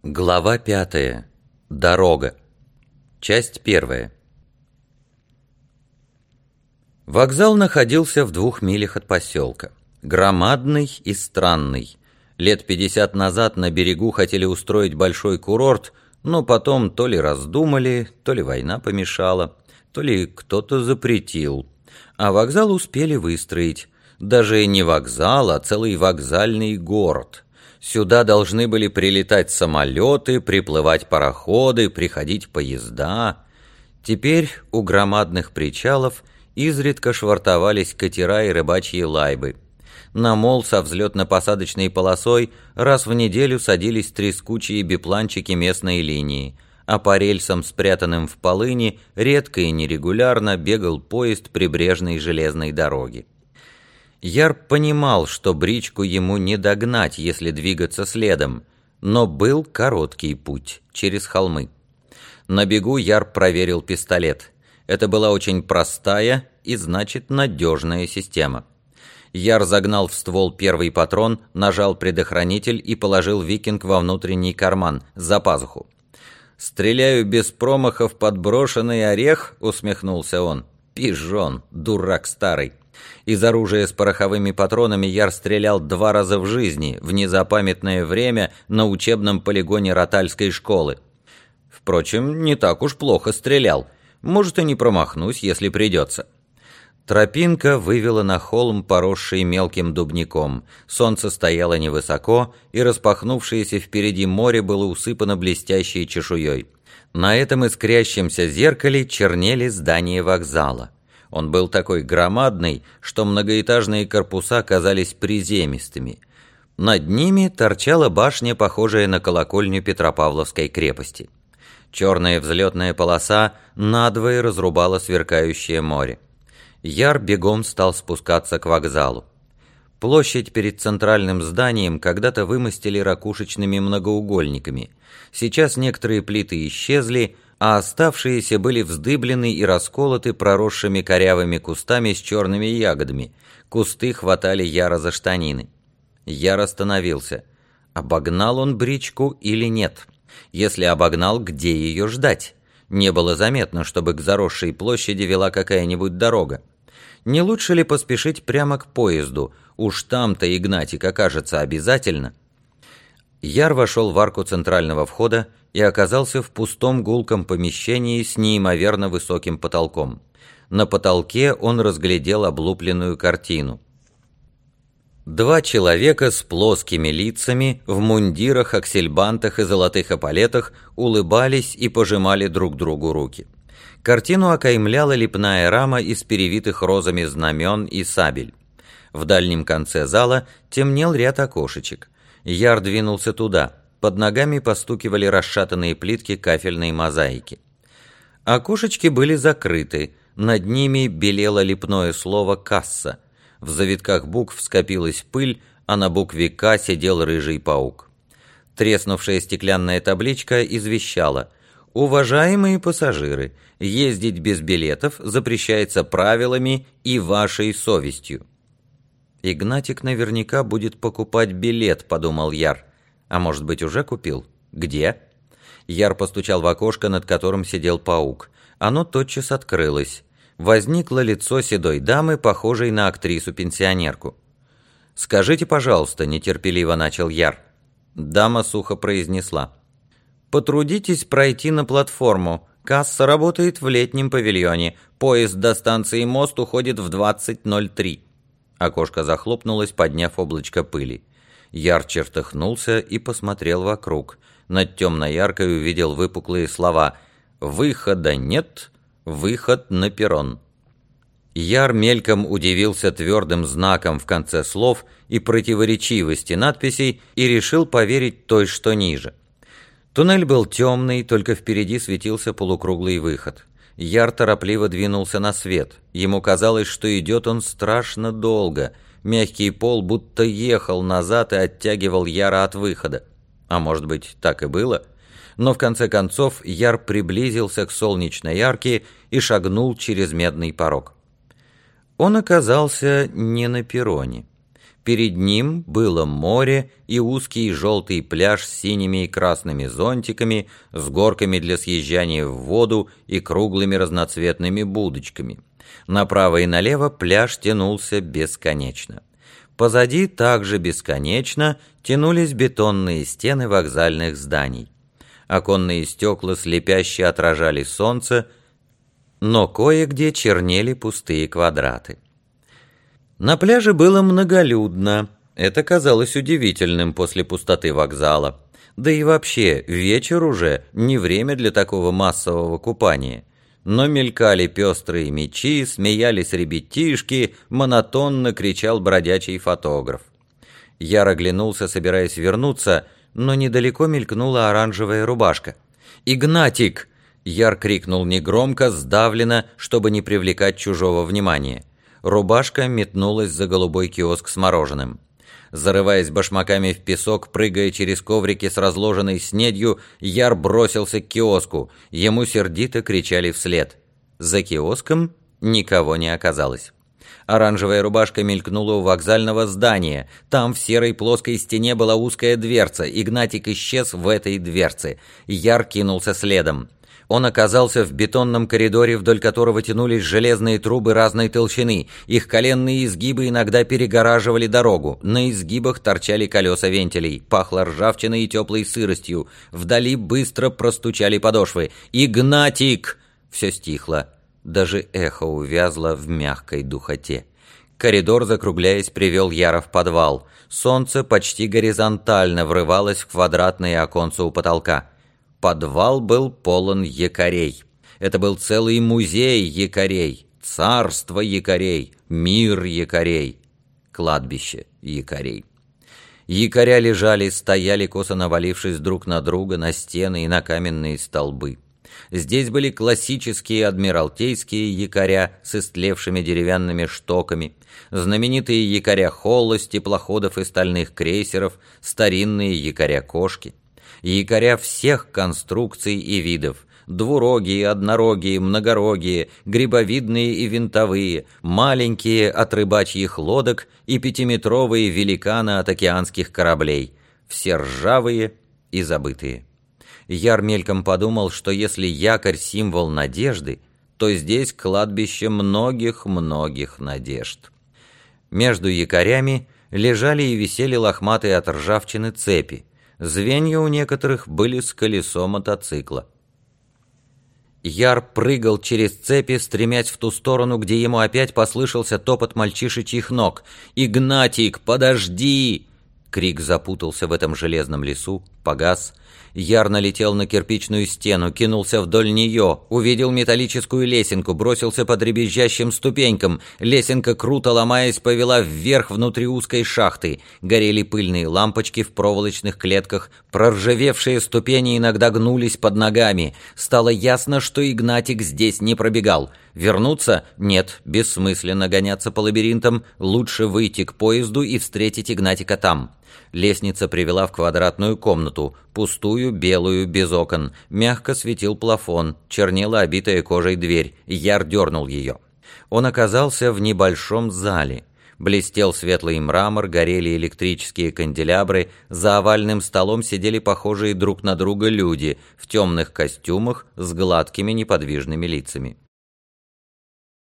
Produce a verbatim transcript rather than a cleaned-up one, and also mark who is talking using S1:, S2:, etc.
S1: Глава пятая. Дорога. Часть первая. Вокзал находился в двух милях от поселка. Громадный и странный. Лет пятьдесят назад на берегу хотели устроить большой курорт, но потом то ли раздумали, то ли война помешала, то ли кто-то запретил. А вокзал успели выстроить. Даже не вокзал, а целый вокзальный город. Сюда должны были прилетать самолеты, приплывать пароходы, приходить поезда. Теперь у громадных причалов изредка швартовались катера и рыбачьи лайбы. На мол со взлетно-посадочной полосой раз в неделю садились трескучие бипланчики местной линии, а по рельсам, спрятанным в полыни, редко и нерегулярно бегал поезд прибрежной железной дороги. Яр понимал, что бричку ему не догнать, если двигаться следом, но был короткий путь, через холмы. На бегу Яр проверил пистолет. Это была очень простая и, значит, надежная система. Яр загнал в ствол первый патрон, нажал предохранитель и положил викинг во внутренний карман, за пазуху. «Стреляю без промаха в подброшенный орех», — усмехнулся он. «Пижон, дурак старый». Из оружия с пороховыми патронами Яр стрелял два раза в жизни, в незапамятное время на учебном полигоне Ротальской школы. Впрочем, не так уж плохо стрелял. Может, и не промахнусь, если придется. Тропинка вывела на холм, поросший мелким дубняком. Солнце стояло невысоко, и распахнувшееся впереди море было усыпано блестящей чешуей. На этом искрящемся зеркале чернели здания вокзала. Он был такой громадный, что многоэтажные корпуса казались приземистыми. Над ними торчала башня, похожая на колокольню Петропавловской крепости. Черная взлетная полоса надвое разрубала сверкающее море. Яр бегом стал спускаться к вокзалу. Площадь перед центральным зданием когда-то вымостили ракушечными многоугольниками. Сейчас некоторые плиты исчезли, а оставшиеся были вздыблены и расколоты проросшими корявыми кустами с черными ягодами. Кусты хватали Яра за штанины. Яр остановился. Обогнал он бричку или нет? Если обогнал, где ее ждать? Не было заметно, чтобы к заросшей площади вела какая-нибудь дорога. Не лучше ли поспешить прямо к поезду? Уж там-то Игнатик окажется обязательно. Яр вошел в арку центрального входа и оказался в пустом гулком помещении с неимоверно высоким потолком. На потолке он разглядел облупленную картину. Два человека с плоскими лицами, в мундирах, аксельбантах и золотых эполетах улыбались и пожимали друг другу руки. Картину окаймляла лепная рама из перевитых розами знамен и сабель. В дальнем конце зала темнел ряд окошечек. Яр двинулся туда. Под ногами постукивали расшатанные плитки кафельной мозаики. Окошечки были закрыты, над ними белело лепное слово «касса». В завитках букв скопилась пыль, а на букве «К» сидел рыжий паук. Треснувшая стеклянная табличка извещала: «Уважаемые пассажиры, ездить без билетов запрещается правилами и вашей совестью». «Игнатик наверняка будет покупать билет», — подумал Яр. «А может быть, уже купил? Где?» Яр постучал в окошко, над которым сидел паук. Оно тотчас открылось. Возникло лицо седой дамы, похожей на актрису-пенсионерку. «Скажите, пожалуйста», — нетерпеливо начал Яр. Дама сухо произнесла: «Потрудитесь пройти на платформу. Касса работает в летнем павильоне. Поезд до станции Мост уходит в двадцать ноль три». Окошко захлопнулось, подняв облачко пыли. Яр чертыхнулся и посмотрел вокруг. Над темной аркой увидел выпуклые слова: «Выхода нет, выход на перрон». Яр мельком удивился твердым знаком в конце слов и противоречивости надписей и решил поверить той, что ниже. Туннель был темный, только впереди светился полукруглый выход. Яр торопливо двинулся на свет. Ему казалось, что идет он страшно долго. Мягкий пол будто ехал назад и оттягивал Яра от выхода. А может быть, так и было? Но в конце концов Яр приблизился к солнечной арке и шагнул через медный порог. Он оказался не на перроне. Перед ним было море и узкий желтый пляж с синими и красными зонтиками, с горками для съезжания в воду и круглыми разноцветными будочками. Направо и налево пляж тянулся бесконечно. Позади также бесконечно тянулись бетонные стены вокзальных зданий. Оконные стекла слепяще отражали солнце, но кое-где чернели пустые квадраты. На пляже было многолюдно. Это казалось удивительным после пустоты вокзала. Да и вообще, вечер уже не время для такого массового купания. Но мелькали пестрые мечи, смеялись ребятишки, монотонно кричал бродячий фотограф. Яр оглянулся, собираясь вернуться, но недалеко мелькнула оранжевая рубашка. «Игнатик!» Яр крикнул негромко, сдавленно, чтобы не привлекать чужого внимания. Рубашка метнулась за голубой киоск с мороженым. Зарываясь башмаками в песок, прыгая через коврики с разложенной снедью, Яр бросился к киоску. Ему сердито кричали вслед. За киоском никого не оказалось. Оранжевая рубашка мелькнула у вокзального здания. Там в серой плоской стене была узкая дверца. Игнатик исчез в этой дверце. Яр кинулся следом. Он оказался в бетонном коридоре, вдоль которого тянулись железные трубы разной толщины. Их коленные изгибы иногда перегораживали дорогу. На изгибах торчали колеса вентилей. Пахло ржавчиной и теплой сыростью. Вдали быстро простучали подошвы. «Игнатик!» Все стихло. Даже эхо увязло в мягкой духоте. Коридор, закругляясь, привел Яра в подвал. Солнце почти горизонтально врывалось в квадратные оконца у потолка. Подвал был полон якорей. Это был целый музей якорей, царство якорей, мир якорей, кладбище якорей. Якоря лежали, стояли, косо навалившись друг на друга, на стены и на каменные столбы. Здесь были классические адмиралтейские якоря с истлевшими деревянными штоками, знаменитые якоря Холла с теплоходов и стальных крейсеров, старинные якоря-кошки. Якоря всех конструкций и видов, двурогие, однорогие, многорогие, грибовидные и винтовые, маленькие от рыбачьих лодок и пятиметровые великаны от океанских кораблей, все ржавые и забытые. Яр мельком подумал, что если якорь — символ надежды, то здесь кладбище многих-многих надежд. Между якорями лежали и висели лохматые от ржавчины цепи. Звенья у некоторых были с колесо мотоцикла. Яр прыгал через цепи, стремясь в ту сторону, где ему опять послышался топот мальчишечьих ног. «Игнатик, подожди!» Крик запутался в этом железном лесу, погас. Яр налетел на кирпичную стену, кинулся вдоль нее, увидел металлическую лесенку, бросился по дребезжащим ступенькам. Лесенка, круто ломаясь, повела вверх внутри узкой шахты. Горели пыльные лампочки в проволочных клетках, проржавевшие ступени иногда гнулись под ногами. Стало ясно, что Игнатик здесь не пробегал. Вернуться? Нет, бессмысленно гоняться по лабиринтам. Лучше выйти к поезду и встретить Игнатика там. Лестница привела в квадратную комнату, пустую, белую, без окон. Мягко светил плафон, чернела обитая кожей дверь. Яр дернул ее. Он оказался в небольшом зале. Блестел светлый мрамор, горели электрические канделябры, за овальным столом сидели похожие друг на друга люди в темных костюмах с гладкими неподвижными лицами.